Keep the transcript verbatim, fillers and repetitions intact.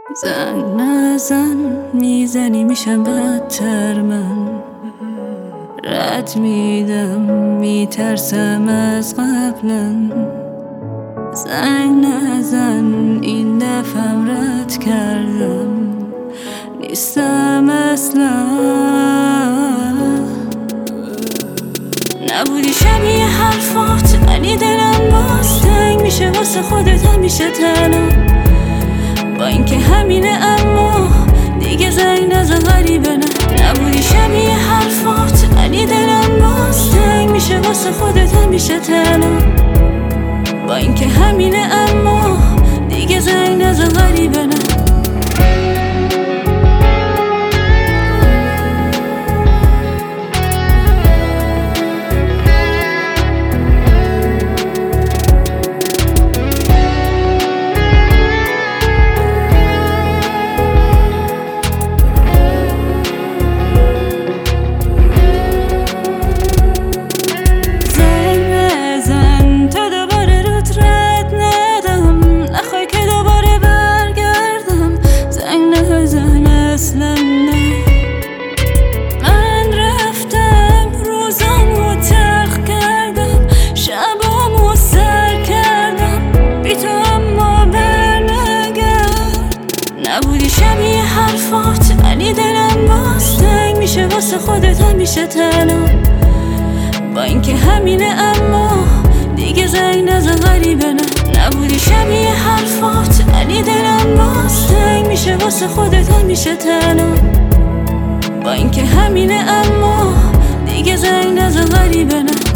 زنگ نزن، میزنی میشم بدتر. من رد میدم، میترسم از قبلا. زنگ نزن، این دفعم رد کردم، نیستم اصلا. نبودی شبیه حرفات، ولی دلم باز تنگ میشه واسه خودت همیشه تنها. با اینکه همینه اما دیگه زنگ نزن، غریبه نه. نبودی شبیه حرفات، ولی دلم باز تنگ میشه واسه خودت همیشه تنها. با اینکه همینه اما دیگه زنگ نزن، غریبه نه. من رفتم روزامو تلخ کردم، شبامو سر کردم بی تو، اما برنگرد. نبودی شبیه حرفات، ولی دلم باز تنگ میشه واسه خودت همیشه تنها. با اینکه همینه اما دیگه زنگ نزن، غریبه نه. نبودی شبیه حرفات، ولی دلم باز تنگ میشه واسه خودت همیشه تنها. با اینکه همینه اما دیگه زنگ نزن، غریبه نه.